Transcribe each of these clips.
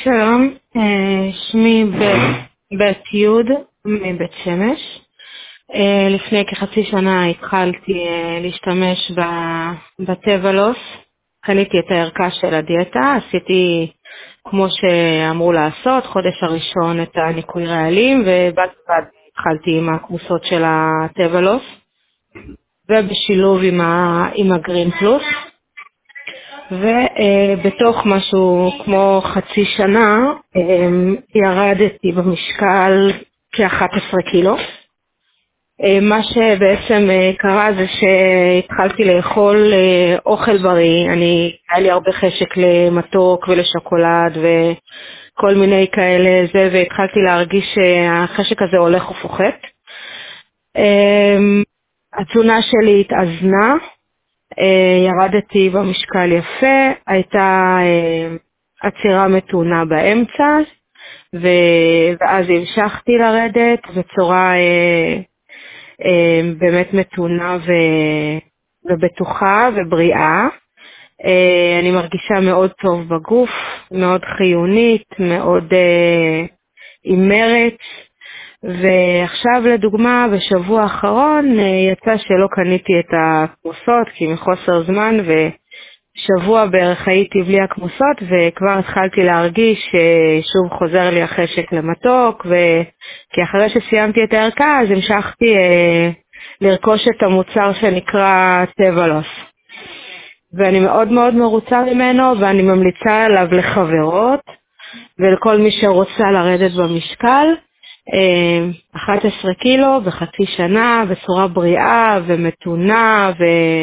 שלום, שמי בית יוד מבית שמש. לפני כחצי שנה התחלתי להשתמש בטבלוס. קניתי את הערכה של הדיאטה, עשיתי כמו שאמרו לעשות, חודש הראשון את הניקוי רעלים, ובד בבד התחלתי עם הכמוסות של הטבלוס, ובשילוב עם הגרין פלוס. ובתוך משהו כמו חצי שנה ירדתי במשקל כ-11 קילו. מה שבעצם קרה זה שהתחלתי לאכול אוכל בריא. היה לי הרבה חשק למתוק ולשוקולד וכל מיני כאלה והתחלתי להרגיש שהחשק הזה הולך ופוחת. התזונה שלי התאזנה, ירדתי במשקל יפה, הייתה עצירה מתונה באמצע, ואז המשכתי לרדת בצורה באמת מתונה ובטוחה ובריאה. אני מרגישה מאוד טוב בגוף, מאוד חיונית, מאוד עם מרץ. ועכשיו לדוגמה בשבוע האחרון יצא שלא קניתי את הכמוסות כי מחוסר זמן, ושבוע בערך הייתי בלי הכמוסות וכבר התחלתי להרגיש ששוב חוזר לי החשק למתוק, כי אחרי שסיימתי את הערכה אז המשכתי לרכוש את המוצר שנקרא טבלוס, ואני מאוד מאוד מרוצה ממנו ואני ממליצה עליו לחברות ולכל מי שרוצה לרדת במשקל. 11 קילו בחצי שנה בצורה בריאה ומתונה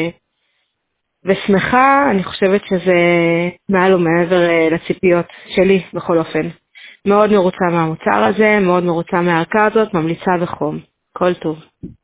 ושמחה. אני חושבת שזה מעל ומעבר לציפיות שלי בכל אופן. מאוד מרוצה מהמוצר הזה, מאוד מרוצה מהערכה הזאת, ממליצה בחום. כל טוב.